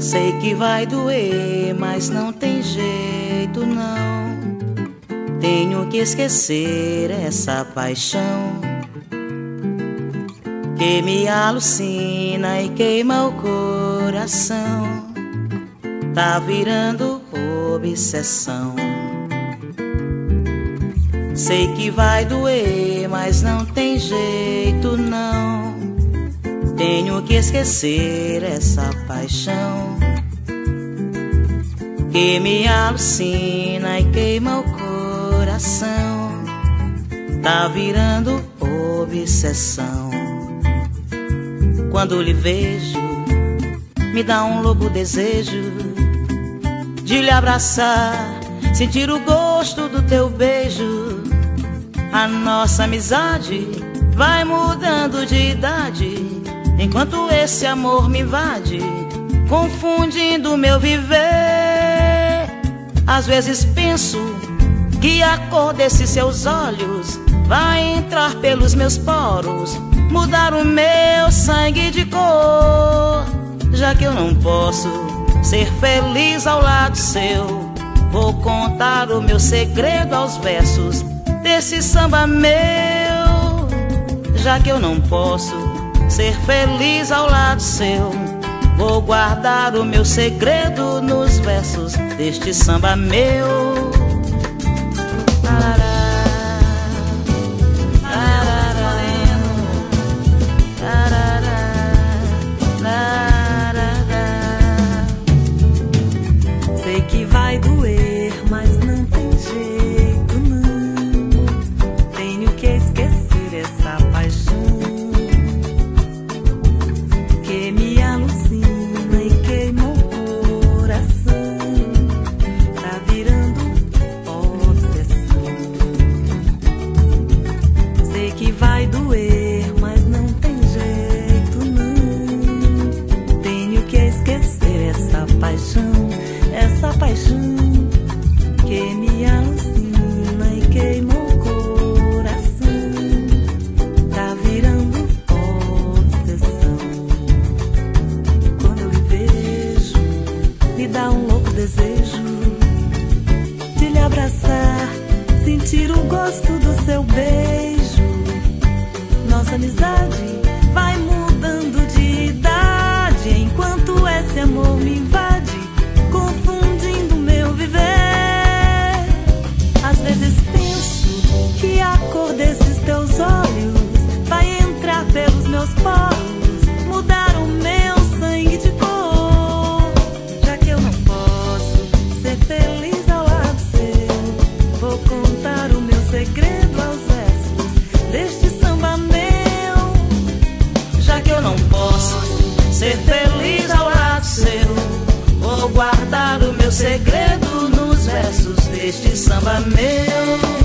Sei que vai doer, mas não tem jeito não. Tenho que esquecer essa paixão que me alucina e queima o coração. Tá virando obsessão. Sei que vai doer, mas não tem jeito não. Tenho que esquecer essa paixão que me alucina e queima o coração. Tá virando obsessão. Quando lhe vejo, me dá um louco desejo de lhe abraçar, sentir o gosto do teu beijo. A nossa amizade vai mudando de idade, enquanto esse amor me invade, confundindo meu viver. Às vezes penso que a cor desses seus olhos vai entrar pelos meus poros, mudar o meu sangue de cor. Já que eu não posso ser feliz ao lado seu, vou contar o meu segredo aos versos desse samba meu. Já que eu não posso ser feliz ao lado seu, vou guardar o meu segredo nos versos deste samba meu. Sei que vai doer, mas não tem jeito não. Tenho que esquecer essa paixão que me alucina e queima o coração. Tá virando obsessão. Sei que vai doer, mas não tem jeito não. Tenho que esquecer essa paixão, essa paixão que me alucina e queima o coração. Tá virando obsessão. Quando eu lhe vejo, me dá um louco desejo de lhe abraçar, sentir o gosto do seu beijo. Nossa amizade vai mudando de idade, enquanto esse amor me invade, confundindo meu viver. Às vezes penso que a cor desses teus olhos vai entrar pelos meus poros, mudar o meu sangue de cor. Já que eu não posso ser feliz ao lado seu, vou contar o meu segredo aos versos deste samba meu. Já que eu não posso ser feliz ao lado seu, vou guardar o meu segredo nos versos deste samba meu.